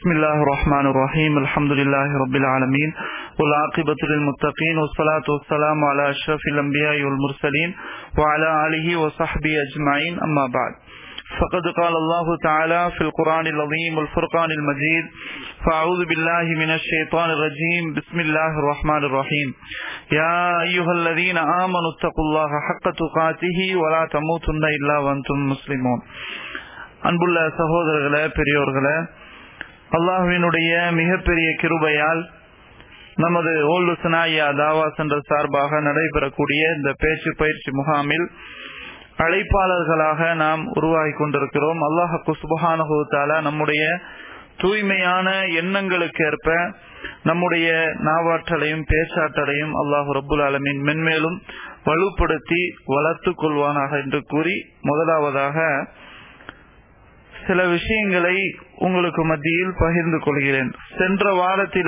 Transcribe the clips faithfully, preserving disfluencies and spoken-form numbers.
بسم الله الرحمن الرحيم الحمد لله رب العالمين والعاقبة للمتقين والصلاة والسلام على أشرف الأنبياء والمرسلين وعلى آله وصحبه أجمعين أما بعد فقد قال الله تعالى في القرآن العظيم والفرقان المجيد فأعوذ بالله من الشيطان الرجيم بسم الله الرحمن الرحيم يا أيها الذين آمنوا اتقوا الله حق تقاته ولا تموتن إلا وأنتم مسلمون. அன்புள்ள சகோதரர்களே, பெரியோர்களே, அல்லாஹ்வினுடைய மிகப்பெரிய கிருபையால் நமது ஓல்டு சனாயா தாவா சென்டர் சார்பாக நடைபெறக்கூடிய இந்த பேச்சு பயிற்சி முகாமில் அழைப்பாளர்களாக நாம் உருவாகி கொண்டிருக்கிறோம். அல்லாஹ் சுப்ஹானஹு வ தஆலா நம்முடைய தூய்மையான எண்ணங்களுக்கு ஏற்ப நம்முடைய நாவாற்றலையும் பேச்சாற்றலையும் அல்லாஹ் ரப்புல் ஆலமீன் மென்மேலும் வலுப்படுத்தி வளர்த்து கொள்வானாக என்று கூறி, முதலாவதாக சில விஷயங்களை உங்களுக்கு மத்தியில் பகிர்ந்து கொள்கிறேன். சென்ற வாரத்தில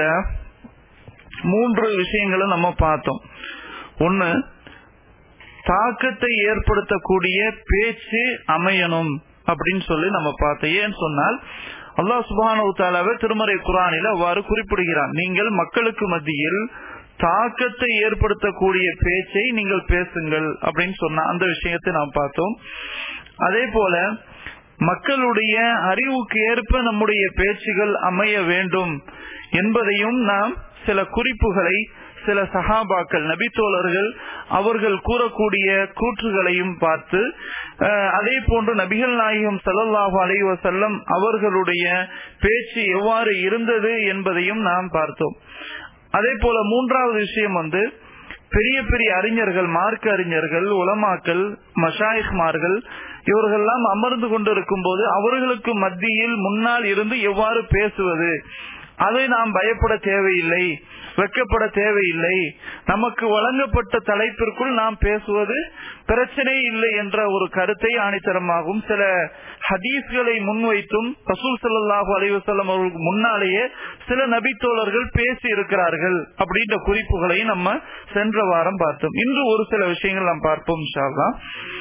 மூன்று விஷயங்களை நம்ம பார்த்தோம். ஒன்னு, தாக்கத்தை ஏற்படுத்தக்கூடிய பேச்சு அமையணும் அப்படின்னு சொல்லி நம்ம பார்த்தோம். ஏன்னு சொன்னால் அல்லாஹ் சுப்ஹானஹு வ தஆலாவே திருமறை குர்ஆனில் அவ்வாறு குறிப்பிடுகிறான், நீங்கள் மக்களுக்கு மத்தியில் தாக்கத்தை ஏற்படுத்தக்கூடிய பேச்சை நீங்கள் பேசுங்கள் அப்படின்னு சொன்ன அந்த விஷயத்தை நாம் பார்த்தோம். அதே போல மக்களுடைய அறிவுக்கு ஏற்ப நம்முடைய பேச்சுகள் அமைய வேண்டும் என்பதையும் நாம் சில குறிப்புகளை, சில சஹாபாக்கள் நபித்தோழர்கள் அவர்கள் கூறக்கூடிய கூற்றுகளையும் பார்த்து, அதே போன்று நபிகள் நாயகம் ஸல்லல்லாஹு அலைஹி வஸல்லம் அவர்களுடைய பேச்சு எவ்வாறு இருந்தது என்பதையும் நாம் பார்த்தோம். அதே போல மூன்றாவது விஷயம் வந்து, பெரிய பெரிய அறிஞர்கள், மார்க்க அறிஞர்கள், உலமாக்கள், மஷாயிக்மார்கள் இவர்கள்லாம் அமர்ந்து கொண்டிருக்கும் போது அவர்களுக்கு மத்தியில் முன்னால் இருந்து எவ்வாறு பேசுவது, அதை நாம் பயப்பட தேவையில்லை, வெட்கப்பட தேவையில்லை, நமக்கு வழங்கப்பட்ட தலைப்பிற்குள் நாம் பேசுவது பிரச்சனை இல்லை என்ற ஒரு கருத்தை ஆணித்தரமாகவும் சில ஹதீஸ்களை முன்வைத்தும் ரசூல் ஸல்லல்லாஹு அலைஹி வஸல்லம் அவர்களுக்கு முன்னாலேயே சில நபித்தோழர்கள் பேசி இருக்கிறார்கள் அப்படின்ற குறிப்புகளை நம்ம சென்ற வாரம் பார்த்தோம். இன்று ஒரு சில விஷயங்கள் நாம் பார்ப்போம் இன்ஷா அல்லாஹ்.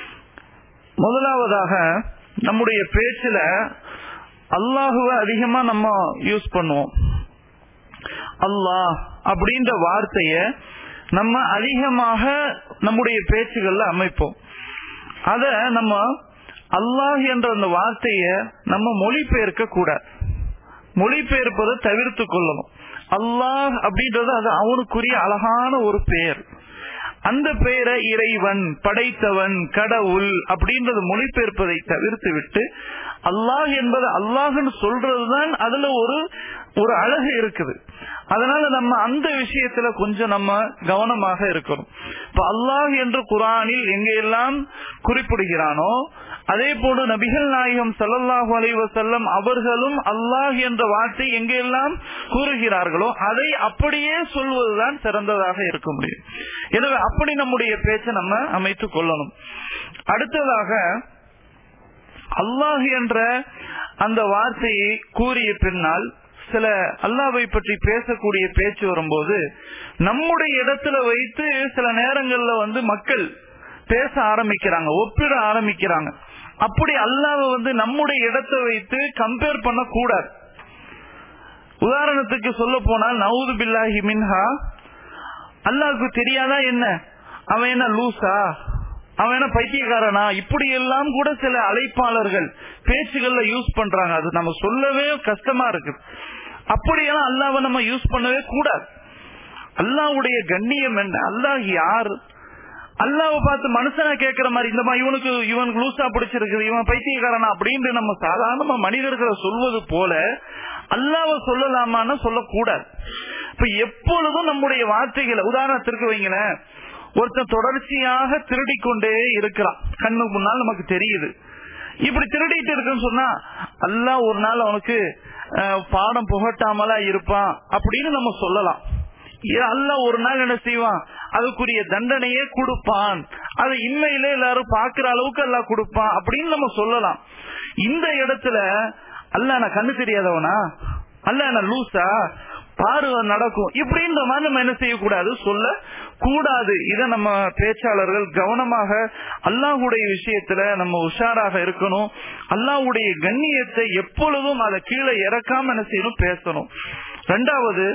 முதலாவதாக, நம்முடைய பேச்சுல அல்லாஹுவை அதிகமா நம்ம யூஸ் பண்ணுவோம். அல்லாஹ் அப்படின்ற வார்த்தைய நம்ம அதிகமாக நம்முடைய பேச்சுகள்ல அமைப்போம். அத நம்ம அல்லாஹ் என்ற அந்த வார்த்தைய நம்ம மொழிபெயர்க்க கூடாது, மொழிபெயர்ப்பதை தவிர்த்து கொள்ளணும். அல்லாஹ் அப்படின்றது அது அவனுக்குரிய அழகான ஒரு பெயர். அந்த பெயரை இறைவன், படைத்தவன், கடவுள் அப்படின்றது மொழிபெயர்ப்பதை தவிர்த்து விட்டு அல்லாஹ் என்பது அல்லாஹ்னு சொல்றதுதான் அதுல ஒரு ஒரு அழகு இருக்குது. அதனால நம்ம அந்த விஷயத்துல கொஞ்சம் நம்ம கவனமாக இருக்கணும். இப்ப அல்லாஹ் என்று குர்ஆனில் எங்கெல்லாம் குறிப்பிடுகிறானோ, அதே போல நபிகள் நாயகம் ஸல்லல்லாஹு அலைஹி வஸல்லம் அவர்களும் அல்லாஹ் என்ற வார்த்தை எங்கெல்லாம் கூறுகிறார்களோ அதை அப்படியே சொல்வதுதான் சிறந்ததாக இருக்க முடியும். எனவே அப்படி நம்முடைய பேச்சை நம்ம அமைத்துக் கொள்ளணும். அடுத்ததாக, அல்லாஹ் என்ற அந்த வார்த்தையை கூறிய பின்னால் சில அல்லாஹ்வை பற்றி பேசக்கூடிய பேச்சு வரும்போது நம்முடைய இடத்துல வைத்து சில நேரங்கள்ல வந்து மக்கள் பேச ஆரம்பிக்கிறாங்க, ஒப்பிட ஆரம்பிக்கிறாங்க. அப்படி அல்லாஹ்வை வந்து நம்முடைய இடத்தை வைத்து கம்பேர் பண்ண கூடாது. உதாரணத்துக்கு சொல்ல போனால், நவுது பில்லாஹி மின்ஹா, அல்லாஹ்வுக்கு தெரியாதா என்ன, அவன் என்ன லூசா, அவன் என்ன பைத்தியக்காரனா, இப்படி எல்லாம் கூட சில அழைப்பாளர்கள் பேச்சுகள்ல யூஸ் பண்றாங்க. அது நம்ம சொல்லவே கஷ்டமா இருக்கு. அப்படியெல்லாம் அல்லாஹ்வை நம்ம யூஸ் பண்ணவே கூடாது. அல்லாஹ்வுடைய கண்ணியம் என்ன, அல்லாஹ் யார், அல்லாஹ்வை பார்த்து மனுஷனா கேட்கிற மாதிரி இந்த மாதிரி இவனுக்கு இவனுக்கு லூசா பிடிச்சிருக்கு, இவன் பைத்தியக்காரனா அப்படின்னு நம்ம சாதாரண மனிதர்களை சொல்வது போல அல்லாஹ்வை சொல்லலாமான்னு சொல்லக்கூடாது. இப்ப எப்பொழுதும் நம்முடைய வார்த்தைகளை, உதாரணத்திற்கு வைங்களேன், ஒருத்தன் தொடர்ச்சியாக திருடி கொண்டே இருக்கிறான், கண்ணு முன்னால் நமக்கு தெரியுது. இப்படி திருடிட்டு இருக்குன்னு சொன்னா அல்லாஹ் ஒரு நாள் அவனுக்கு பாடம் புகட்டாமலா இருப்பான் அப்படின்னு நம்ம சொல்லலாம். அல்லாஹ் ஒரு நாள் என்ன செய்வான், அதுக்குரிய தண்டனையே கொடுப்பான், அதை இன்மையிலே எல்லாரும் பாக்குற அளவுக்கு அல்லாஹ் கொடுப்பான் அப்படின்னு நம்ம சொல்லலாம். இந்த இடத்துல அல்லாஹ் நான் கண்ணு தெரியாதவனா, அல்லாஹ் நான் லூசா, பாரு நடக்கும் இப்படின்ற மாதிரி நம்ம என்ன செய்யக்கூடாது, சொல்ல கூடாது. இதை நம்ம பேச்சாளர்கள் கவனமாக அல்லாஹ்வுடைய விஷயத்துல நம்ம உஷாராக இருக்கணும். அல்லாஹ்வுடைய கண்ணியத்தை எப்பொழுதும் அதை கீழே இறக்காம என்ன செய்யணும், பேசணும். ரெண்டாவது,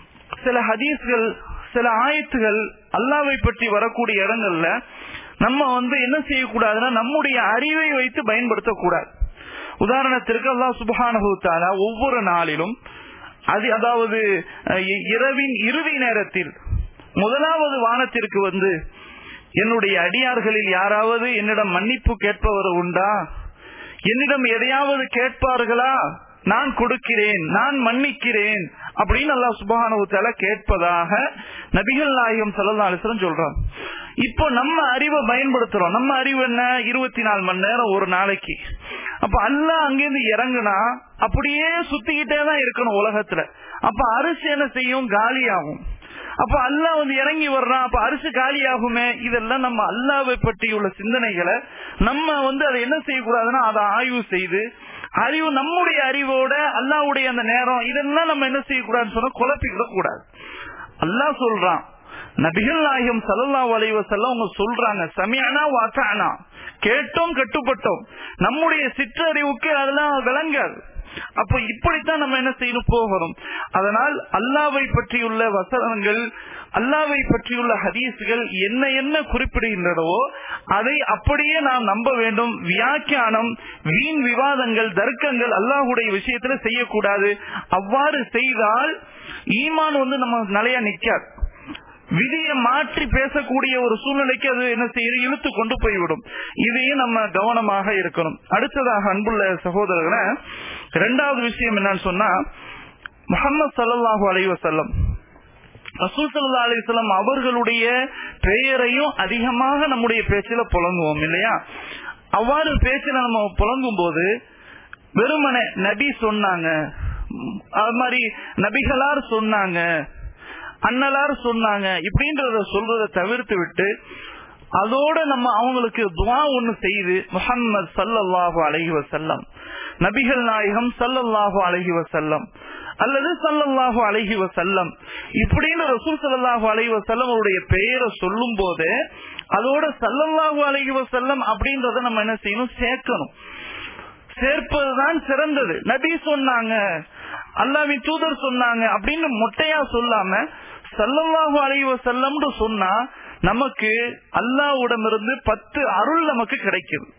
சில ஹதீஸ்கள் சில ஆயத்துகள் அல்லாஹ்வை பற்றி வரக்கூடிய இடங்கள்ல நம்ம வந்து என்ன செய்யக்கூடாதுன்னா நம்முடைய அறிவை வைத்து பயன்படுத்தக்கூடாது. உதாரணத்திற்கு அல்லாஹ் சுப்ஹானஹு வ தஆலா ஒவ்வொரு நாளிலும் அது அதாவது இரவின் இறுதி நேரத்தில் முதலாவது வானத்திற்கு வந்து என்னுடைய அடியார்களில் யாராவது என்னிடம் மன்னிப்பு கேட்பவர் உண்டா, என்னிடம் எதையாவது கேட்பார்களா, நான் கொடுக்கிறேன், நான் மன்னிக்கிறேன் அப்படின்னு அல்லாஹ் சுப்ஹானஹு வ தஆலா கேட்பதாக நபிகள் நாயகம் ஸல்லல்லாஹு அலைஹி வஸல்லம் சொல்றாங்க. இப்போ நம்ம அறிவை பயன்படுத்துறோம். நம்ம அறிவு என்ன, இருபத்தி நாலு மணி நேரம் ஒரு நாளைக்கு. அப்ப அல்லாஹ் அங்கிருந்து இறங்குனா அப்படியே சுத்திக்கிட்டே தான் இருக்கணும் உலகத்துல. அப்ப அரிசி என்ன செய்யும், காலியாகும். அப்ப அல்லாஹ் வந்து இறங்கி வர்றான், அப்ப அரிசி காலியாகுமே. இதெல்லாம் நம்ம அல்லாஹ்வை பற்றியுள்ள சிந்தனைகளை நம்ம வந்து அதை என்ன செய்யக்கூடாதுன்னா அதை ஆய்வு செய்து அறிவு நம்முடைய அறிவோட அல்லாஹ்வுடைய அந்த நேரம் இதெல்லாம் நம்ம என்ன செய்யக்கூடாதுன்னு சொன்னா குழப்பிக்கிட கூடாது. அல்லாஹ் சொல்றான், நபிகள் நாயகம் ஸல்லல்லாஹு அலைஹி வஸல்லம் அவங்க சொல்றாங்க, சமிஅனா வ அஸஅனா, கேட்டோம் கட்டுப்பட்டோம். நம்முடைய சிற்றறிவுக்கு அதெல்லாம் விளங்காது. அப்ப இப்படித்தான் நம்ம என்ன செய்யணும், போகணும். அதனால் அல்லாஹ்வை பற்றியுள்ள வசனங்கள், அல்லாஹ்வை பற்றியுள்ள ஹதீஸ்கள் என்ன என்ன குறிப்பிடுகின்றனவோ அதை அப்படியே நாம் நம்ப வேண்டும். வியாக்கியானம், வீண் விவாதங்கள், தர்க்கங்கள் அல்லாஹ்வுடைய விஷயத்துல செய்யக்கூடாது. அவ்வாறு செய்தால் ஈமான் வந்து நம்ம நிலையா நிக்காது. விதியை மாற்றி பேசக்கூடிய ஒரு சூழ்நிலைக்கு அது என்ன செய்யும், இழுத்து கொண்டு போய்விடும். இதையும் நம்ம கவனமாக இருக்கணும். அடுத்ததாக அன்புள்ள சகோதரர்களே, இரண்டாவது விஷயம் என்னன்னு சொன்னா, முஹம்மது ஸல்லல்லாஹு அலைஹி வஸல்லம் ரசூல் ஸல்லல்லாஹு அலைஹி வஸல்லம் அவர்களுடைய பெயரையும் அதிகமாக நம்முடைய பேச்சில புழங்குவோம் இல்லையா? அவ்வாறு பேச்சில நம்ம புழங்கும் போது வெறுமனே நபி சொன்னாங்க, அது மாதிரி நபிகளார் சொன்னாங்க, அன்னலார் சொன்னாங்க இப்படின்றத சொல்றதை தவிர்த்து விட்டு அதோட நம்ம அவங்களுக்கு துஆ ஒண்ணு செய்து முஹம்மது ஸல்லல்லாஹு அலைஹி வஸல்லம், நபிகள் நாயகம் ஸல்லல்லாஹு அலைஹி வஸல்லம் அல்லது ஸல்லல்லாஹு அலைஹி வஸல்லம் இப்படின்னு ரசூல் ஸல்லல்லாஹு அலைஹி வஸல்லம் அவருடைய பெயரை சொல்லும் போது அதோட ஸல்லல்லாஹு அலைஹி வஸல்லம் அப்படின்றத நம்ம என்ன செய்யணும், சேர்க்கணும். சேர்ப்பதுதான் சிறந்தது. நபி சொன்னாங்க, அல்லாஹ்வின் தூதர் சொன்னாங்க அப்படின்னு மொட்டையா சொல்லாம ஸல்லல்லாஹு அலைஹி வஸல்லம்னு சொன்னா நமக்கு அல்லாஹ்விடமிருந்து பத்து அருள் நமக்கு கிடைக்குது.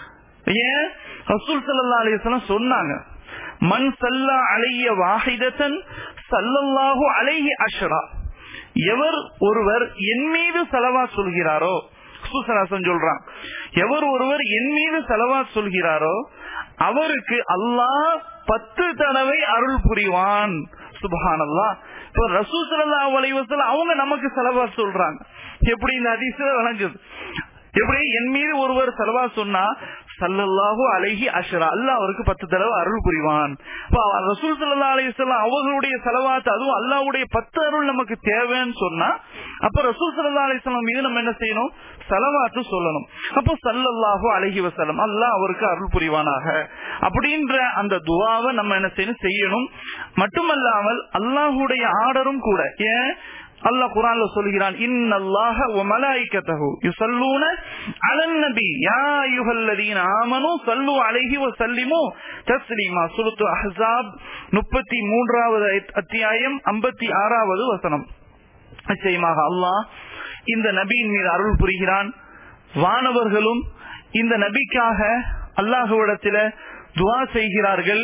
ஏன், ரசூல் ஸல்லல்லாஹு அலைஹி வஸல்லம் சொன்னாங்க, மன் ஸல்லா அலைய வாஹிதத்தன் ஸல்லல்லாஹு அலைஹி அஷ்ரா, எவர் ஒருவர் என் மீது ஸலவாத் சொல்கிறாரோ, சொல்றான், எவர் ஒருவர் என் மீது ஸலவாத் சொல்கிறாரோ அவருக்கு அல்லாஹ் பத்து தடவை அருள் புரிவான். சுப்ஹானல்லாஹ். இப்போ ரசூல் ஸல்லல்லாஹு அலைஹி வஸல்லம் அவங்க நமக்கு ஸலவாத் சொல்றாங்க. எப்படி இந்த ஹதீஸ்ல விளங்குது, எப்படி என் மீது ஒருவர் ஸலவாத் சொன்னா ஸல்லல்லாஹு அலைஹி அஷ்ரா, அல்லாஹ் அவருக்கு பத்து தடவை அருள் புரிவான். ரசூல் ஸல்லல்லாஹு அலைஹி வஸல்லம் அவர்களுடைய ஸலவாத், அதுவும் அல்லாஹ்வுடைய பத்து அருள் நமக்கு தேவைன்னு சொன்னா அப்ப ரசூல் ஸல்லல்லாஹு அலைஹி வஸல்லம் மீது நம்ம என்ன செய்யணும், ஸலவாத் சொல்லணும். அப்போ ஸல்லல்லாஹு அலைஹி வஸல்லம், அல்லாஹ் அவருக்கு அருள் புரிவானாக அப்படின்ற அந்த துஆவை நம்ம என்ன செய்யணும், செய்யணும். மட்டுமல்லாமல் அல்லாஹ்வுடைய ஆர்டரும் கூட. ஏன், அல்லாஹ் குர்ஆன்ல சொல்கிறான், இன்னல்லாஹ வ மலாயிகத்தஹு யுஸல்லூன அலன் நபி யா அய்யுஹல்லதீன ஆமனூ ஸல்லு அலைஹி வ ஸல்லிமு தஸ்லீமா. சூரத்து அஹ்ஸாப் முப்பத்தி மூன்றாவது அத்தியாயம் ஐம்பத்தி ஆறாவது வசனம். நிச்சயமாக அல்லாஹ் இந்த நபியின் மீது அருள் புரிகிறான். வானவர்களும் இந்த நபிக்காக அல்லாஹ்விடத்திலே துஆ செய்கிறார்கள்.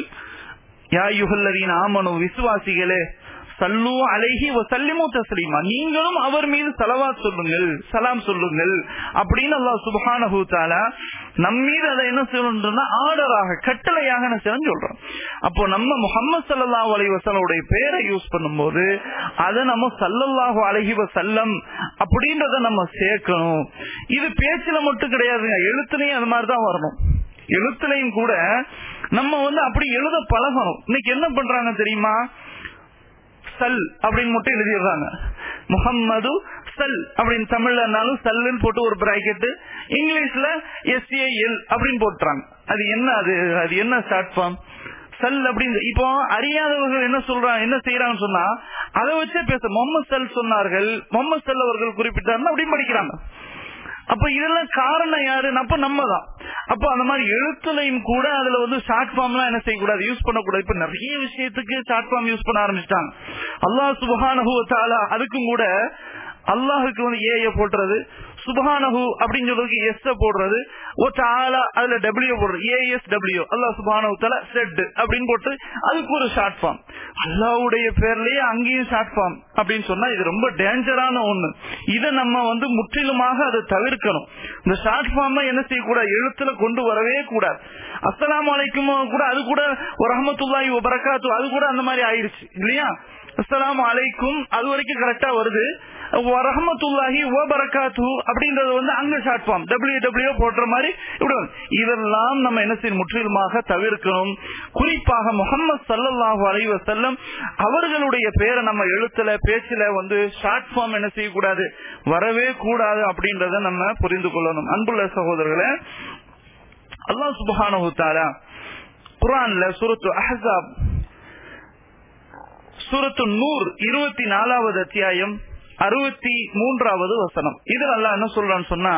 யா அய்யுஹல்லதீன ஆமனூ, விசுவாசிகளே, சல்லு அலைஹி வ ஸல்லிமு தஸ்லீமா, நீங்களும் அவர் மீது ஸலவாத் சொல்லுங்கள், சலாம் சொல்லுங்கள் அப்படின்னு அல்லாஹ் சுப்ஹானஹு வ தஆலா நம்ம மீது அதை என்ன சொல்லணும்னா ஆர்டராக, கட்டளையாக என்ன செய்யணும் சொல்றோம். அப்போ நம்ம முஹம்மது ஸல்லல்லாஹு அலைஹி வஸல்லம் பெயரை யூஸ் பண்ணும்போது அதை நம்ம ஸல்லல்லாஹு அலைஹி வஸல்லம் அப்படின்றத நம்ம சேர்க்கணும். இது பேச்சுல மட்டும் கிடையாதுங்க, எழுத்துலையும் அது மாதிரிதான் வரணும். எழுத்துலையும் கூட நம்ம வந்து அப்படி எழுத பழகணும். இன்னைக்கு என்ன பண்றாங்க தெரியுமா, சல் அப்படின்னு மட்டும் எழுதிடுறாங்க. முஹம்மது சல் அப்படின்னு தமிழ்லனாலும் சல்லுன்னு போட்டு ஒரு பிராக்கெட், இங்கிலீஷ்ல எஸ் ஏ எல் அப்படின்னு போட்டுறாங்க. அது என்ன, அது அது என்ன ஷார்ட் ஃபார்ம்? சல் அப்படின்னு இப்போ அறியாதவர்கள் என்ன சொல்றாங்க, என்ன செய்யறாங்கன்னு சொன்னா அதை வச்சே பேச முகமது சல் சொன்னார்கள், முகமது சல் அவர்கள் குறிப்பிட்டார்கள் அப்படின்னு படிக்கிறாங்க. அப்ப இதெல்லாம் காரணம் யாரு? அப்ப நம்ம தான். அப்ப அந்த மாதிரி எழுத்துலையும் கூட அதுல வந்து ஷார்ட் ஃபார்ம் எல்லாம் என்ன செய்யக்கூடாது, யூஸ் பண்ணக்கூடாது. இப்ப நிறைய விஷயத்துக்கு ஷார்ட் ஃபார்ம் யூஸ் பண்ண ஆரம்பிச்சிட்டாங்க. அல்லாஹ் சுப்ஹானஹு வ தஆலா அதுக்கும் கூட அல்லாஹுக்கு வந்து ஏ போடுறது, சுப்ஹானஹு அப்படின்னு சொல்றதுக்கு எஸ் போடுறது, ஓ தஆலா அதுல டபிள்யூ போடுறது, ஏஎஸ் டபிள்யூ அல்லாஹ் சுப்ஹானஹு வ தஆலா செட் அப்படின்னு போட்டு அதுக்கு ஒரு ஷார்ட் ஃபார்ம். அல்லாஹ்வுடைய பேர்லயே அங்கேயும் ஷார்ட் ஃபார்ம் அப்படின்னு சொன்னா இது ரொம்ப டேஞ்சரான ஒண்ணு. இதை நம்ம வந்து முற்றிலுமாக அதை தவிர்க்கணும். இந்த ஷார்ட் ஃபார்ம் என்ன செய்யக்கூடாது, எழுத்துல கொண்டு வரவே கூடாது. அஸ்ஸலாமு அலைக்கும் கூட அது கூட ஒரு ரஹ்மத்துல்லாஹி வ பரக்காத்து அது கூட அந்த மாதிரி ஆயிடுச்சு இல்லையா? அஸ்ஸலாமு அலைக்கும் அது வரைக்கும் கரெக்டா வருது, ரஹ்மத்துல்லாஹி வ பரக்காத்து அப்படின்றது வந்து அங்க ஷார்ட் ஃபார்ம் டபிள்யூ டபிள்யூ போடுற மாதிரி இப்படி. இதெல்லாம் நம்ம என்ன செய்யணும், முற்றிலுமாக தவிர்க்கணும். குறிப்பாக முஹம்மது ஸல்லல்லாஹு அலைஹி வஸல்லம் அவர்களுடைய பேரை நம்ம எழுத்துல பேச்சுல வந்து ஷார்ட் ஃபார்ம் என்ன செய்யக்கூடாது, வரவே கூடாது அப்படின்றத நம்ம புரிந்து கொள்ளணும். அன்புள்ள சகோதரர்களே, அல்லாஹ் சுப்ஹானஹு வ தஆலா குர்ஆன்ல சூரத்து அஹ்ஸாப் சூரத்து நூர் இருபத்தி நாலாவது அத்தியாயம் அறுபத்தி மூன்றாவது வசனம். இது அல்லாஹ் என்ன சொல்றான்னு சொன்னா,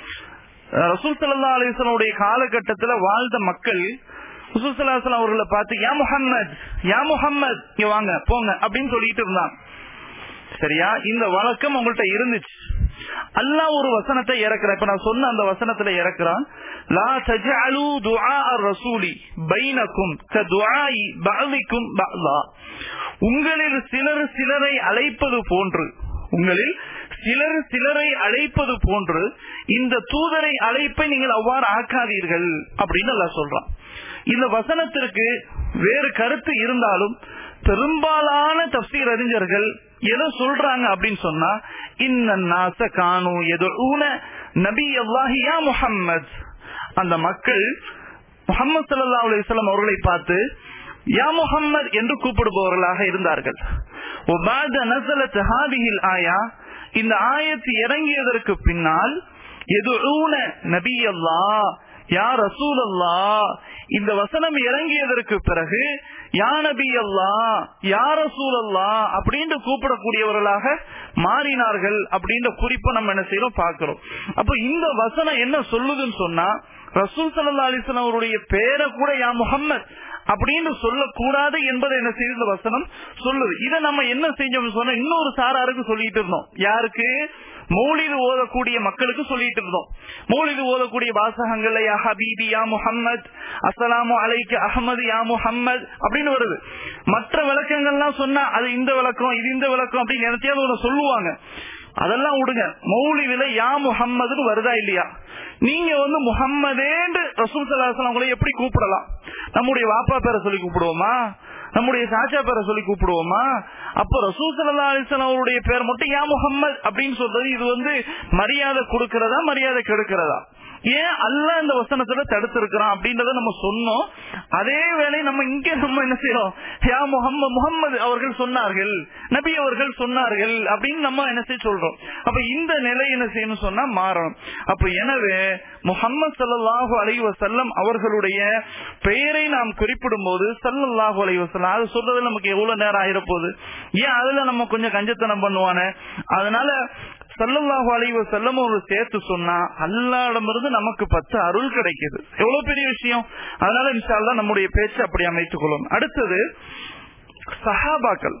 ரசூல் ஸல்லல்லாஹு அலைஹி வஸல்லம் உடைய காலகட்டத்துல வாழ்ந்த மக்கள் ரசூல் ஸல்லல்லாஹு அலைஹி வஸல்லம் அவர்களை பார்த்து யா முஹம்மத் யா முஹம்மத் இங்க வாங்க போங்க அப்படின்னு சொல்லிட்டு இருந்தாங்க. சரியா? இந்த வழக்கம் உங்கள்கிட்ட இருந்துச்சு. அல்லாஹ் ஒரு வசனத்தை இறக்குறான். இப்ப நான் சொன்ன அந்த வசனத்துல இறக்குறான், லா தஜஅலு துஆ ar-ரசூலி பைனக்கும் கதுஆஇ பஅதிக்கும் பஅதா. உங்களில் சிலர் சிலரை அழைப்பது போன்று உங்களில் சிலர் சிலரை அழைப்பது போன்று இந்த தூதரை அழைப்பை நீங்கள் அவ்வாறு ஆக்காதீர்கள் அப்படின்னு அல்லாஹ் சொல்றான். இந்த வசனத்திற்கு வேறு கருத்து இருந்தாலும் பெரும்பாலான தஃசீர் அறிஞர்கள் எதை சொல்றாங்க அப்படின்னு சொன்னா, இன்னன் நாஸ கானூ யதுஊன நபியல்லாஹி யா முஹம்மத், அந்த மக்கள் முஹம்மது ஸல்லல்லாஹு அலைஹி வஸல்லம் அவர்களை பார்த்து யா முஹம்மத் என்று கூப்பிடுபவர்களாக இருந்தார்கள். وبعد نزلت هذه الآية, இந்த ஆயத்து இறங்கியதற்கு பின்னால் யதுஊன நபியல்லாஹ் யா ரசூலல்லாஹ், இந்த வசனம் இறங்கியதற்கு பிறகு யா நபி அல்லாஹ் யா ரசூலல்லாஹ் அப்படின்னு கூப்பிடக்கூடியவர்களாக மாறினார்கள் அப்படின்ற குறிப்பை நம்ம என்ன செய்யறோம் பார்க்கிறோம். அப்ப இந்த வசனம் என்ன சொல்லுதுன்னு சொன்னா, ரசூல் ஸல்லல்லாஹு அலைஹி வஸல்லம் அவருடைய பேரை கூட யா முஹம்மத் அப்படின்னு சொல்லக்கூடாது என்பதை என்ன செய்யுது இந்த வசனம் சொல்லுது. இதை நம்ம என்ன செஞ்சோம்னு சொன்னா இன்னொரு சாராருக்கு சொல்லிட்டு இருந்தோம். யாருக்கு? மௌலிது ஓதக்கூடிய மக்களுக்கு சொல்லிட்டு இருந்தோம். மௌலிது ஓதக்கூடிய வாசகங்கள்ல யா ஹபீபி யா முஹம்மத், அஸ்ஸலாமு அலைக்க அஹ்மது யா முஹம்மத் அப்படின்னு வருது. மற்ற விளக்கங்கள்லாம் சொன்னா அது இந்த விளக்கம் இது இந்த விளக்கம் அப்படின்னு நினைச்சாவது ஒண்ணு சொல்லுவாங்க. அதெல்லாம் விடுங்க. மௌலிதுல யா முஹம்மதுன்னு வருதா இல்லையா? நீங்க வந்து முஹம்மதேன்னு ரசூல் ஸல்லல்லாஹு அலைஹி வஸல்லம் உங்களை எப்படி கூப்பிடலாம்? நம்முடைய வாப்பா பேரை சொல்லி கூப்பிடுவோமா? நம்முடைய சாச்சா பேரை சொல்லி கூப்பிடுவோமா? அப்ப ரசூல் ஸல்லல்லாஹு அலைஹி வஸல்லம் அவருடைய பேர் மட்டும் யா முஹம்மத் அப்படின்னு சொல்றது இது வந்து மரியாதை கொடுக்கிறதா மரியாதை கெடுக்கிறதா? ஏன் அல்லாஹ் இந்த வசனத்துல தடுத்திருக்கிறான் அப்படின்றத நம்ம சொன்னோம். அதே வேளை நம்ம இங்க நம்ம என்ன செய்யறோம், யா முஹம்மது முஹம்மது அவர்கள் சொன்னார்கள், நபி அவர்கள் சொன்னார்கள் அப்படின்னு நம்ம என்ன செய்ய சொல்றோம். அப்ப இந்த நிலை என்ன செய்யணும் சொன்னா மாறணும். அப்ப எனவே முஹம்மது ஸல்லல்லாஹு அலைஹி வஸல்லம் அவர்களுடைய பெயரை நாம் குறிப்பிடும் போது ஸல்லல்லாஹு அலைஹி வஸல்லம் அது சொல்றதுல நமக்கு எவ்வளவு நேரம் ஆயிர போகுது? ஏன் அதுல நம்ம கொஞ்சம் கஞ்சத்தனம் பண்ணுவானே. அதனால ஸல்லல்லாஹு அலைஹி வஸல்லம் ஒரு சேர்த்து சொன்னா அல்லாஹ்விடமிருந்து நமக்கு பத்து அருள் கிடைக்குது. எவ்வளவு பெரிய விஷயம். அதனால இன்ஷா அல்லாஹ் நம்முடைய பேச்சை அப்படி அமைத்துக் கொள்ளும். அடுத்தது சஹாபாக்கள்,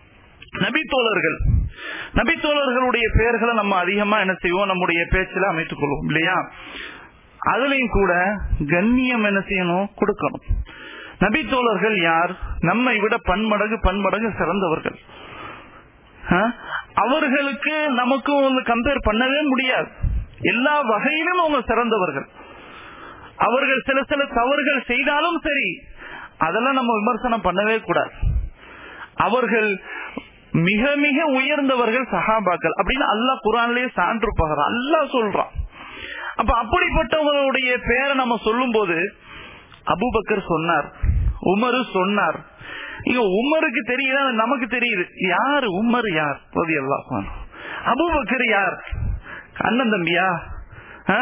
நபி தோழர்கள். நபி தோழர்களுடைய பெயர்களை நம்ம அதிகமா என்ன செய்வோம், நம்முடைய பேச்சில அமைத்துக் கொள்வோம் இல்லையா? அதுலயும் கூட கண்ணியம் என்ன செய்யணும், கொடுக்கணும். நபி தோழர்கள் யார்? நம்மை விட பன்மடங்கு பன்மடங்கு சிறந்தவர்கள். அவர்களுக்கு நமக்கும் வந்து கம்பேர் பண்ணவே முடியாது. எல்லா வகையிலும் அவங்க சிறந்தவர்கள். அவர்கள் சில சில தவறுகள் செய்தாலும் சரி அதெல்லாம் நம்ம விமர்சனம் பண்ணவே கூடாது. அவர்கள் மிக மிக உயர்ந்தவர்கள் சஹாபாக்கள் அப்படின்னு அல்லாஹ் குர்ஆன்லயே சான்று பகறான், அல்லாஹ் சொல்றான். அப்ப அப்படிப்பட்டவங்களுடைய பேரை நம்ம சொல்லும் போது அபூபக்கர் சொன்னார், உமர் சொன்னார். இங்க உமருக்கு தெரியல, நமக்கு தெரியுது யாரு உமர் யார், ரலியல்லாஹு அன்ஹு. அபூபக்கர் யார், அண்ணன் தம்பியா?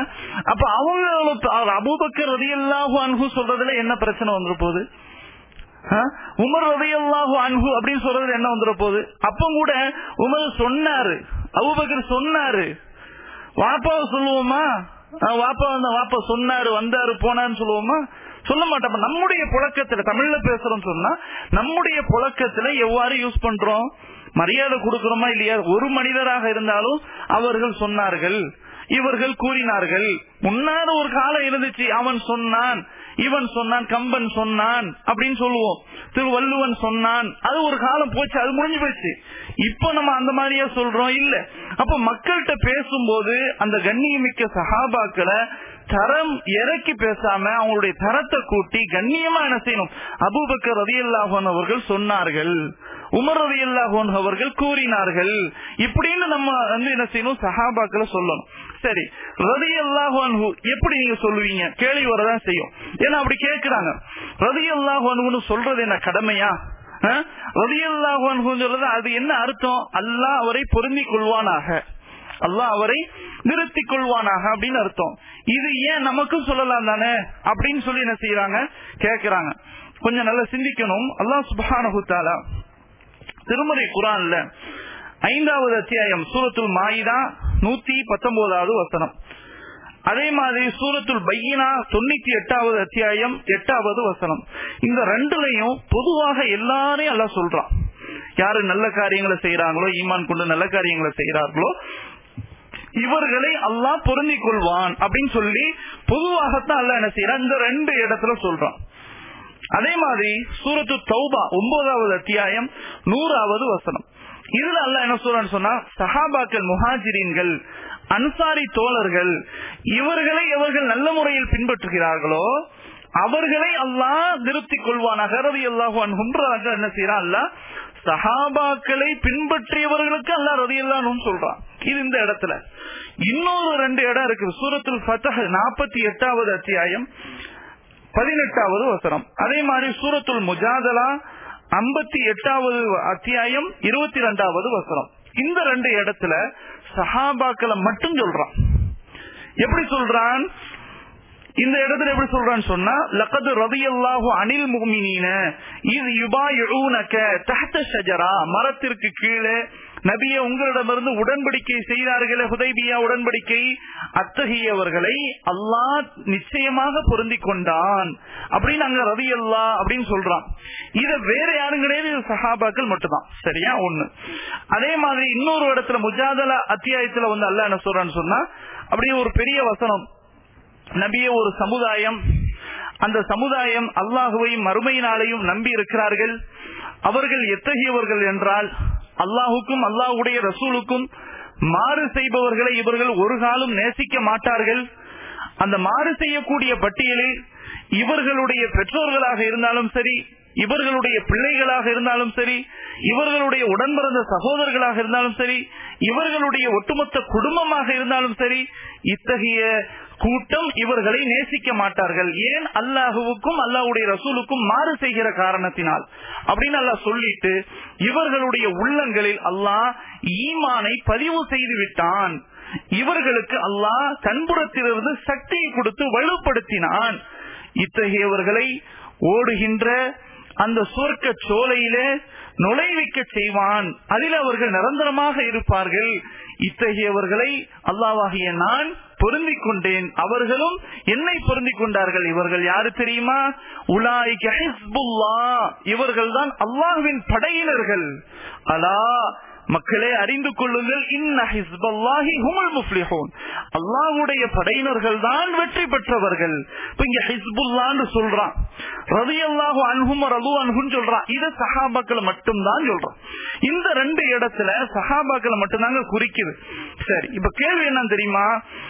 அப்ப அவங்க அபூபக்கர் ரலியல்லாஹு அன்ஹு சொல்றதுல என்ன பிரச்சனை வந்துற போகுது? உமர் ரலியல்லாஹு அன்ஹு அப்படின்னு சொல்றது என்ன வந்துட போகுது? அப்ப கூட உமர் சொன்னாரு, அபூபக்கர் சொன்னாரு, வாப்பாவை சொல்லுவோமா? வாப்பா வந்த வாப்பா சொன்னாரு, வந்தாரு, போனான்னு சொல்லுவோமா? சொல்ல மாட்டோம். நம்முடைய புழக்கத்துல தமிழ்ல பேசுறோம் சொன்னா நம்முடைய புழக்கத்துல எவ்வாறு யூஸ் பண்றோம்? மரியாதை கொடுக்கிறோமா இல்லையா? ஒரு மனிதராக இருந்தாலும் அவர்கள் சொன்னார்கள், இவர்கள் கூறினார்கள். முன்னால ஒரு காலம் இருந்துச்சு, அவன் சொன்னான், இவன் சொன்னான், கம்பன் சொன்னான் அப்படின்னு சொல்லுவோம், திருவள்ளுவன் சொன்னான். அது ஒரு காலம் போச்சு, அது முடிஞ்சு போச்சு. இப்ப நம்ம அந்த மாதிரியா சொல்றோம் இல்ல. அப்ப மக்கள்கிட்ட பேசும்போது அந்த கண்ணியமிக்க சஹாபாக்களை தரம் இறக்கி பேசாம அவங்களுடைய தரத்தை கூட்டி கண்ணியமா என்ன செய்யணும்? அபூபக்கர் ரலியல்லாஹு அன்ஹு அவர்கள் சொன்னார்கள், உமர் ரலியல்லாஹு அன்ஹு அவர்கள் கூறினார்கள், இப்படின்னு நம்ம வந்து என்ன செய்யணும்? சஹாபாக்களை சொல்லணும். சரி, ரலியல்லாஹு அன்ஹு எப்படி நீங்க சொல்லுவீங்க? கேள்வி வரதான் செய்யும். ஏன்னா அப்படி கேட்கிறாங்க. ரலியல்லாஹு அன்ஹுன்னு சொல்றது என்ன கடமையா? ரலியல்லாஹு அன்ஹு சொல்றது அது என்ன அர்த்தம்? அல்லாஹ் அவரை பொருந்திக் கொள்வானாக, அல்லாஹ் அவரை நிறுத்திக் கொள்வானாக அப்படின்னு அர்த்தம். இது ஏன் நமக்கும் சொல்லலாம் தானே அப்படின்னு சொல்லி என்ன செய்யறாங்க? கேட்கிறாங்க. கொஞ்சம் நல்லா சிந்திக்கணும். அல்லாஹ் சுப்ஹானஹு தஆலா திருமறை குர்ஆன்ல ஐந்தாவது அத்தியாயம் சூரத்துல் மாயிதா நூத்தி பத்தொன்பதாவது வசனம், அதே மாதிரி சூரத்துல் பையினா தொண்ணூத்தி எட்டாவது அத்தியாயம் எட்டாவது வசனம், இந்த ரெண்டுலையும் பொதுவாக எல்லாரையும் அல்லாஹ் சொல்றான். யாரு நல்ல காரியங்களை செய்யறாங்களோ, ஈமான் கொண்டு நல்ல காரியங்களை செய்யறார்களோ, இவர்களை அல்லாஹ் பொருந்திக் கொள்வான் அப்படின்னு சொல்லி பொதுவாகத்தான் அல்லாஹ் என்ன செய்யறான்? இந்த ரெண்டு இடத்துல சொல்றான். அதே மாதிரி சூரத்து தௌபா ஒன்பதாவது அத்தியாயம் நூறாவது வசனம், இதுல அல்லாஹ் என்ன சொல்றான்னு சொன்னா, சஹாபாக்கள், முஹாஜிரீன்கள், அன்சாரி தோழர்கள், இவர்களை எவர்கள் நல்ல முறையில் பின்பற்றுகிறார்களோ அவர்களை அல்லாஹ் நிறுத்திக் கொள்வானாக. ரலியல்லாஹு அன்ஹும் என்ன செய்யறான்? அல்லாஹ் சஹாபாக்களை பின்பற்றியவர்களுக்கு அல்லாஹ் ரலியல்லாஹு அன்ஹும் சொல்றான். இது இந்த இடத்துல. இன்னொரு ரெண்டு இடம் இருக்கு. சூரத்துல் ஃபத்ஹ் நாற்பத்தி எட்டாவது அத்தியாயம் பதினெட்டாவது வசனம், அதே மாதிரி சூரத்துல் முஜாதலா ஐம்பத்தி எட்டாவது அத்தியாயம் இருபத்தி ரெண்டாவது வசனம். இந்த ரெண்டு இடத்துல சஹாபாக்களை மட்டும் சொல்றான். எப்படி சொல்றான்? இந்த இடத்துல எப்படி சொல்றான்னு சொன்னா, லகத் ரலியல்லாஹு அனில் முஃமினீன இஸ் யுபாயிஊனக தஹ்த ஷஜரா, மரத்திற்கு கீழே நபியே உங்களிடமிருந்து உடன்படிக்கை செய்தார்களே, ஹுதைபியா உடன்படிக்கை, அத்தகையவர்களை அல்லாஹ் நிச்சயமாக பொருந்திக் கொண்டான் அப்படின்னு அங்க ரலியல்லாஹு அப்படின்னு சொல்றான். இத வேற யாரும் கிடையாது, சஹாபாக்கள் மட்டும்தான். சரியா? ஒண்ணு. அதே மாதிரி இன்னொரு இடத்துல முஜாதலா அத்தியாயத்துல வந்து அல்லாஹ் என்ன சொல்றான்னு சொன்னா, அப்படியே ஒரு பெரிய வசனம், நபியே ஒரு சமுதாயம், அந்த சமுதாயம் அல்லாஹுவையும் மறுமையினாலையும் நம்பி இருக்கிறார்கள். அவர்கள் எத்தகையவர்கள் என்றால், அல்லாஹுக்கும் அல்லாஹுடைய ரசூலுக்கும் மாறு செய்பவர்களை இவர்கள் ஒரு காலம் நேசிக்க மாட்டார்கள். அந்த மாறு செய்யக்கூடிய பட்டியலில் இவர்களுடைய பெற்றோர்களாக இருந்தாலும் சரி, இவர்களுடைய பிள்ளைகளாக இருந்தாலும் சரி, இவர்களுடைய உடன்பிறந்த சகோதரர்களாக இருந்தாலும் சரி, இவர்களுடைய ஒட்டுமொத்த குடும்பமாக இருந்தாலும் சரி, இத்தகைய கூட்டம் இவர்களை நேசிக்க மாட்டார்கள். ஏன்? அல்லாஹுவுக்கும் அல்லாஹுடைய ரசூலுக்கும் மாறு செய்கிற காரணத்தினால் அப்படின்னு அல்லாஹ் சொல்லிட்டு, இவர்களுடைய உள்ளங்களில் அல்லாஹ் ஈமானை பதிவு செய்து விட்டான். இவர்களுக்கு அல்லாஹ் தன்புறத்திலிருந்து சக்தியை கொடுத்து வலுப்படுத்தினான். இத்தகையவர்களை ஓடுகின்ற அந்த சொர்க்க சோலையிலே நுழைவிக்க செய்வான். அதில் அவர்கள் நிரந்தரமாக இருப்பார்கள். இத்தகையவர்களை அல்லாஹ்வாகிய நான் பொருந்திக் கொண்டேன், அவர்களும் என்னை பொருந்திக் கொண்டார்கள். இவர்கள் யாரு தெரியுமா? உலாயிக ஹிஸ்புல்லாஹ், இவர்கள் தான் அல்லாஹ்வின் படையினர்கள். அலா, மக்களே அறிந்து கொள்ளுங்கள், இன்ன ஹிஸ்பல்லாஹி ஹுமுல் முஃப்லிஹூன், அல்லாஹ்வுடைய படையினர்கள் தான் வெற்றி பெற்றவர்கள். இப்ப இங்க ஹிஸ்புல்லாஹ்னு சொல்றான், ரலியல்லாஹு அன்ஹும் ரது அன்ஹுன்னு சொல்றான். இது சஹாபாக்களை மட்டும் தான் சொல்றான். இந்த ரெண்டு இடத்துல சஹாபாக்களை மட்டும்தாங்க குறிக்குது. சரி, இப்ப கேள்வி என்னன்னு தெரியுமா?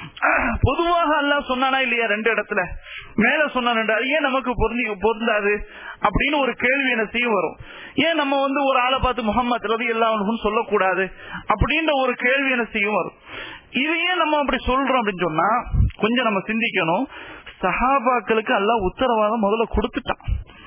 பொதுவாக அல்லாஹ் சொன்னானா இல்லையா? ரெண்டு இடத்துல மேல சொன்னான், ஏன் நமக்கு பொருந்தி பொருந்தாது அப்படின்னு ஒரு கேள்வி என்ன செய்யும் வரும். ஏன் நம்ம வந்து ஒரு ஆளை பார்த்து முஹம்மது ரலியல்லாஹு அன்ஹுன்னு சொல்லக்கூடாது அப்படின்ற ஒரு கேள்வி என்ன செய்யும் வரும். இது ஏன் நம்ம அப்படி சொல்றோம் அப்படின்னு சொன்னா, கொஞ்சம் நம்ம சிந்திக்கணும். சஹாபாக்களுக்கு அல்லாஹ் உத்தரவாதம் முதல்ல கொடுத்துட்டான்.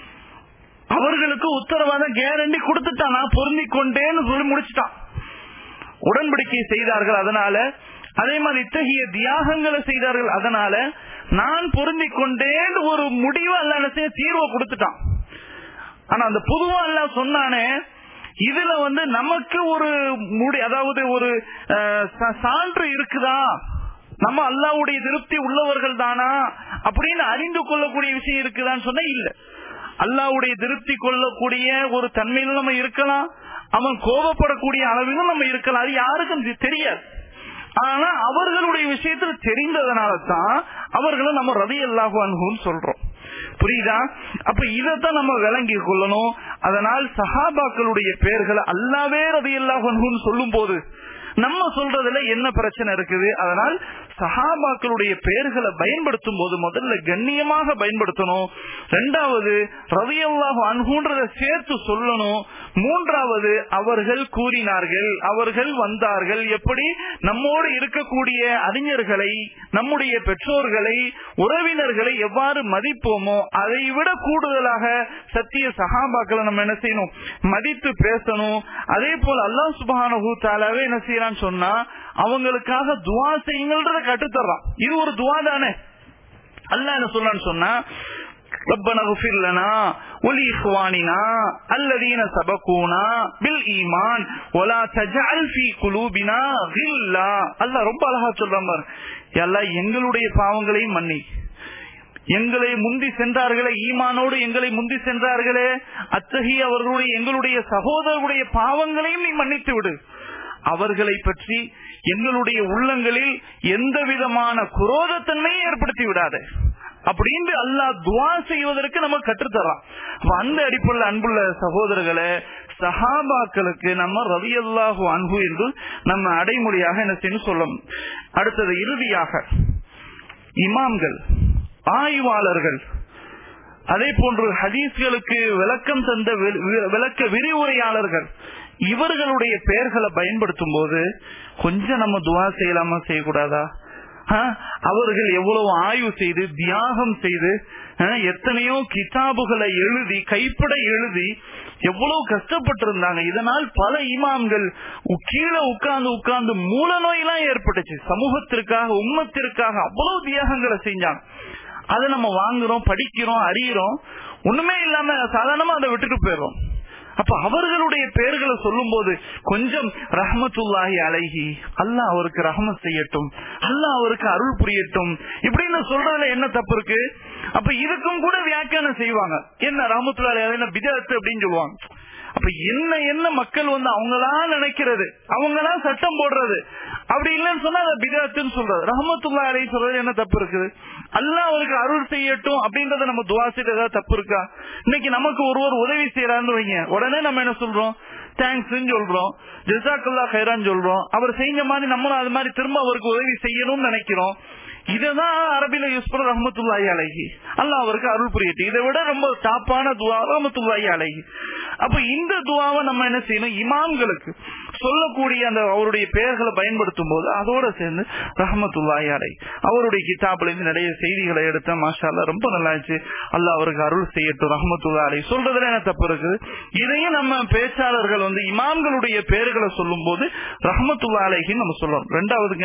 அவர்களுக்கு உத்தரவாதம் கேரண்டி கொடுத்துட்டான். நான் பொருந்திக் கொண்டேன்னு சொல்லி முடிச்சுட்டான். உடன்படிக்கை செய்தார்கள், அதனால அதே மாதிரி இத்தகைய தியாகங்களை செய்தார்கள், அதனால நான் பொருந்திக் கொண்டேன்னு ஒரு முடிவு அல்லாஹ் தீர்வை கொடுத்துட்டான். ஆனா அந்த பொதுவா எல்லாம் சொன்னானே, இதுல வந்து நமக்கு ஒரு முடி, அதாவது ஒரு சான்று இருக்குதா, நம்ம அல்லாஹ்வுடைய திருப்தி உள்ளவர்கள் தானா அப்படின்னு அறிந்து கொள்ளக்கூடிய விஷயம் இருக்குதான்னு சொன்னா இல்ல. அல்லாஹ்வுடைய திருப்தி கொள்ளக்கூடிய ஒரு தன்மையில நம்ம இருக்கலாம், அவன் கோபப்படக்கூடிய அளவிலும் நம்ம இருக்கலாம், அது யாருக்கும் தெரியாது. ஆனா அவர்களுடைய விஷயத்துல தெரிந்ததனால தான் அவர்களும் நம்ம ரலியல்லாஹு அன்ஹுன்னு சொல்றோம். புரியுதா? அப்ப இதத்தான் நம்ம விளங்கி கொள்ளணும். அதனால் சஹாபாக்களுடைய பெயர்களை அல்லாஹ்வே ரலியல்லாஹு அன்ஹுன்னு சொல்லும் போது நம்ம சொல்றதுல என்ன பிரச்சனை இருக்குது? அதனால் சஹாபாக்களுடைய பெயர்களை பயன்படுத்தும் போது முதல்ல கண்ணியமாக பயன்படுத்தணும். ரெண்டாவது ரலியல்லாஹு அன்ஹுன்றதை சேர்த்து சொல்லணும். மூன்றாவது அவர்கள் கூறினார்கள், அவர்கள் வந்தார்கள். எப்படி நம்மோடு இருக்கக்கூடிய அறிஞர்களை, நம்முடைய பெற்றோர்களை, உறவினர்களை எவ்வாறு மதிப்போமோ அதை விட கூடுதலாக சத்திய சஹாபாக்களை நம்ம என்ன செய்யணும்? மதித்து பேசணும். அதே போல அல்லாஹ் சுப்ஹானஹு வ தஆலாவே என்ன செய்யறான்னு சொன்னா அவங்களுக்காக துஆ செய்யுங்கள்ன்றத கட்டுத்தர்றான். இது ஒரு துஆ தானே. அல்லாஹ் என்ன சொல்றான்னு சொன்னா, ரப்பனா இக்ஃபிர் லனா வலிஇக்வானினா அல்லதீன சபகூனா பில் ஈமான் வலா தஜஅல் ஃபீ குலூபினா கில்லா. அல்லாஹ் ரொம்ப அழகா சொல்றான் பாரு. யா அல்லாஹ் எங்களுடைய பாவங்களையும் மன்னி, எங்களை முந்தி சென்றார்களே, ஈமானோடு எங்களை முந்தி சென்றார்களே, அத்தகைய அவர்களுடைய எங்களுடைய சகோதரர்களுடைய பாவங்களையும் நீ மன்னித்து விடு. அவர்களை பற்றி எங்களுடைய உள்ளங்களில் எந்த விதமான குரோதத்தன்மையை ஏற்படுத்தி விடாது அப்படின்னு அல்லாஹ் துஆ செய்வதற்கு நம்ம கற்றுத்தரான். அந்த அடிப்படையில் அன்புள்ள சகோதரர்களே, சஹாபாக்களுக்கு நம்ம ரலியல்லாஹு அன்ஹு என்று நம்ம அடைமொழியாக என்ன செய்யணும் சொல்லணும். அடுத்தது இறுதியாக இமாம்கள், ஆய்வாளர்கள், அதே போன்று ஹதீஸ்களுக்கு விளக்கம் தந்த விளக்க விரிவுரையாளர்கள், இவர்களுடைய பெயர்களை பயன்படுத்தும் போது கொஞ்சம் நம்ம துஆ செய்யலாமா, செய்யக்கூடாதா? அவர்கள் எவ்வளவு ஆய்வு செய்து தியாகம் செய்து எத்தனையோ கிதாபுகளை எழுதி கைப்பட எழுதி எவ்வளவு கஷ்டப்பட்டு இருந்தாங்க. இதனால் பல இமாம்கள் கீழே உட்கார்ந்து உட்கார்ந்து மூல நோயெல்லாம் ஏற்பட்டுச்சு. சமூகத்திற்காக, உம்மத்திற்காக அவ்வளவு தியாகங்களை செஞ்சாங்க. அதை நம்ம வாங்குறோம், படிக்கிறோம், அறிகிறோம், ஒண்ணுமே இல்லாம சாதாரணமா அதை விட்டுட்டு போயிடுறோம். அப்ப அவர்களுடைய பெயர்களை சொல்லும் போது கொஞ்சம் ரஹ்மத்துல்லாஹி அலைஹி, அல்லாஹ் அவருக்கு ரஹ்மத் செய்யட்டும், அல்லாஹ் அவருக்கு அருள் புரியட்டும் இப்படின்னு சொல்றதுல என்ன தப்பு இருக்கு? அப்ப இதுக்கும் கூட வியாக்கியானம் செய்வாங்க. என்ன ரஹ்மத்துல்லாஹி அலைஹி பிதஅத் அப்படின்னு சொல்லுவாங்க. அப்ப என்ன என்ன மக்கள் வந்து அவங்களா நினைக்கிறது, அவங்களா சட்டம் போடுறது, அப்படி இல்லைன்னு சொன்னா அதை பிதஅத்துன்னு சொல்றது. ரஹ்மத்துல்லாஹி அலைஹி சொல்றது என்ன தப்பு இருக்குது? அல்லாஹ் அவருக்கு அருள் செய்யட்டும் அப்படின்றத நம்ம துஆ செய்யறது ஏதாவது தப்பு இருக்கா? இன்னைக்கு நமக்கு ஒருவர் உதவி செய்யறான்னு வைங்க, உடனே நம்ம என்ன சொல்றோம்? தேங்க்ஸ் சொல்றோம், ஜஸாக்கல்லாஹ் கைரான்னு சொல்றோம். அவர் செஞ்ச மாதிரி நம்மளும் அது மாதிரி திரும்ப அவருக்கு உதவி செய்யணும்னு நினைக்கிறோம். இததான் அரபில யூஸ் பண்ண ரஹ்மத்துல்லாஹி அலைஹி, அல்லாஹ் அவருக்கு அருள் புரியட்டும். இதை விட ரொம்ப டாப்பான துஆ ரஹ்மத்துல்லாஹி அலைஹி. அப்ப இந்த துஆவை நம்ம என்ன செய்யணும்? இமாம்களுக்கு சொல்லக்கூடிய அந்த அவருடைய பெயர்களை பயன்படுத்தும் போது அதோட சேர்ந்து ரஹ்மத்துல்லாஹி அலைஹி, அவருடைய கிதாபுல இருந்து நிறைய செய்திகளை எடுத்த மாஷா அல்லாஹ் ரொம்ப நல்லா இருந்துச்சு, அல்லாஹ் அவருக்கு அருள் செய்யட்டும் ரஹ்மத்துல்லாஹி அலைஹி சொல்றதுல என்ன தப்பு இருக்குது? இதையும் நம்ம பேச்சாளர்கள் வந்து இமாம்களுடைய பெயர்களை சொல்லும் போது ரஹ்மத்துல்லாஹி அலைஹின்னு நம்ம சொல்லணும். ரெண்டாவதுங்க,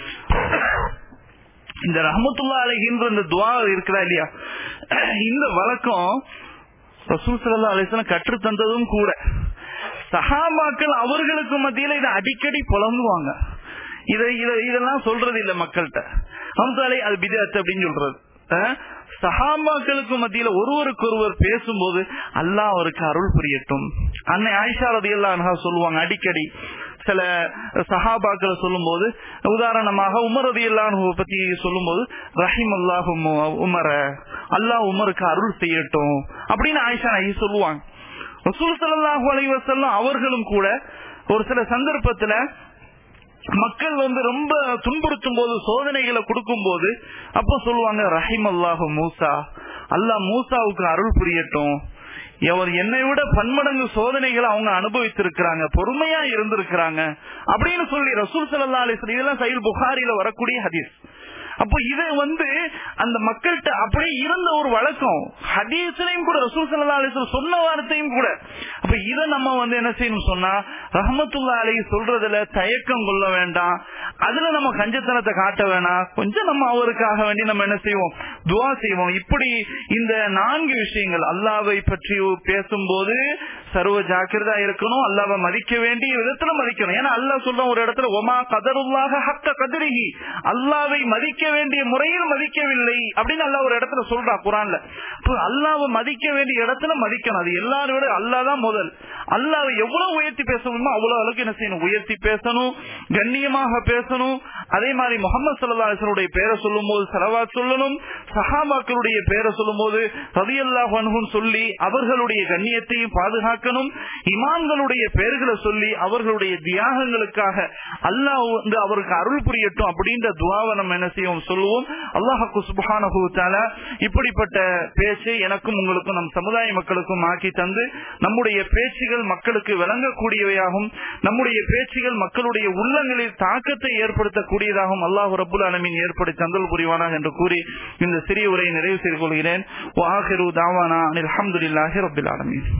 இந்த ரஹ்மத்துல்லாஹி அலைஹின்ற இந்த துஆ இருக்குதா இல்லையா, இந்த வழக்கம் ரசூல் ஸல்லல்லாஹு அலைஹி வஸல்லம் கற்று தந்ததும் கூட. சஹாபாக்கள் அவர்களுக்கு மத்தியில இதை அடிக்கடி புலம்புவாங்க. இதை இதெல்லாம் சொல்றது இல்ல மக்கள்கிட்ட. ஹம்சாலை அது பிதஅத் அப்படின்னு சொல்றது. சஹாபாக்களுக்கு மத்தியில ஒருவருக்கு ஒருவர் பேசும்போது அல்லாஹ் அவருக்கு அருள் புரியட்டும். அன்னை ஆயிஷா ரலியல்லாஹு அன்ஹா சொல்லுவாங்க அடிக்கடி சில சஹாபாக்களை சொல்லும் போது, உதாரணமாக உமர் ரலியல்லாஹு அன்ஹு பத்தி சொல்லும் போது ரஹிமல்லாஹு உமர, அல்லாஹ் உமருக்கு அருள் செய்யட்டும் அப்படின்னு ஆயிஷா நஹி சொல்லுவாங்க. ரசூல் ஸல்லல்லாஹு அலைஹி வஸல்லம் அவர்களும் கூட ஒரு சில சந்தர்ப்பத்துல மக்கள் வந்து ரொம்ப துன்புறுத்தும் போது, சோதனைகளை கொடுக்கும் போது அப்ப சொல்லுவாங்க ரஹிமல்லாஹு மூசா, அல்லாஹ் மூசாவுக்கு அருள் புரியட்டும், அவர் என்னை விட பன்மடங்கு சோதனைகளை அவங்க அனுபவித்திருக்கிறாங்க, பொறுமையா இருந்திருக்கிறாங்க அப்படின்னு சொல்லி ரசூல் ஸல்லல்லாஹு அலைஹி வஸல்லம், இதெல்லாம் சஹீஹ் புகாரில வரக்கூடிய ஹதீஸ். அப்போ இதை வந்து அந்த மக்கள்கிட்ட அப்படியே இருந்த ஒரு வழக்கம். ஹதீஸ்லயும் கூட ரசூல் ஸல்லல்லாஹு அலைஹி வஸல்லம் சொன்ன வார்த்தையும் கூட. அப்ப இதை நம்ம வந்து என்ன செய்யணும் சொன்னா, ரஹ்மத்துல்லாஹி அலைஹி சொல்றதுல தயக்கம் கொள்ள வேண்டாம், அதுல நம்ம கஞ்சத்தனத்தை காட்ட வேணாம். கொஞ்சம் நம்ம அவருக்காக வேண்டி நம்ம என்ன செய்வோம், துஆ செய்வோம். இப்படி இந்த நான்கு விஷயங்கள் அல்லாஹ்வை பற்றி பேசும்போது சர்வ ஜாக்கிரதா இருக்கணும். அல்லாஹ்வை மதிக்க வேண்டிய விதத்துல மதிக்கணும். ஏன்னா அல்லாஹ் சொல்ற ஒரு இடத்துல ஒமா கதருல்லாஹ ஹக்க கதரிஹி, அல்லாஹ்வை மதிக்க வேண்டிய முறையில் மதிக்கவில்லை அப்படின்னு அல்லாஹ் ஒரு இடத்துல சொல்றா குர்ஆன்ல. அல்லாஹ்வை மதிக்க வேண்டிய இடத்துல மதிக்கணும். அது எல்லாரும் விட அல்லாஹ் தான் முதல். அல்லாஹ்வை எவ்வளவு உயர்த்தி பேசணுமோ அவ்வளவு அளவுக்கு என்ன செய்யணும், உயர்த்தி பேசணும், கண்ணியமாக பேசணும். அதே மாதிரி முஹம்மது ஸல்லல்லாஹு அலைஹி வஸல்லம் உடைய பேரை சொல்லும் போது ஸலவாத் சொல்லணும். சஹாபாக்களுடைய பேரை சொல்லும் போது ரலியல்லாஹு அன்ஹும் சொல்லி அவர்களுடைய கண்ணியத்தையும் பாதுகாக்கணும். இமாம்களுடைய பெயர்களை சொல்லி அவர்களுடைய தியாகங்களுக்காக அல்லாஹ் வந்து அவருக்கு அருள் புரியட்டும் அப்படின்ற துஆவை நம்ம என்ன செய்வோம், சொல்லுவோம். அல்லாஹ் சுப்ஹானஹு வ தஆலா இப்படிப்பட்ட பேச்சை எனக்கும் உங்களுக்கும் நம் சமுதாய மக்களுக்கும் ஆக்கி தந்து நம்முடைய பேச்சுகள் மக்களுக்கு விளங்கக்கூடியவையாகும், நம்முடைய பேச்சுகள் மக்களுடைய உள்ளங்களில் தாக்கத்தை ஏற்படுத்தக்கூடியதாகவும் அல்லாஹ் ரப்புல் ஆலமீன் ஏற்படுத்தி தந்தல் புரிவானாக என்று கூறி இந்த சிறிய உரையை நிறைவு செய்து கொள்கிறேன். வ ஆகிரு தாவானா அனில் ஹம்துலில்லாஹி ரப்பில் ஆலமீன்.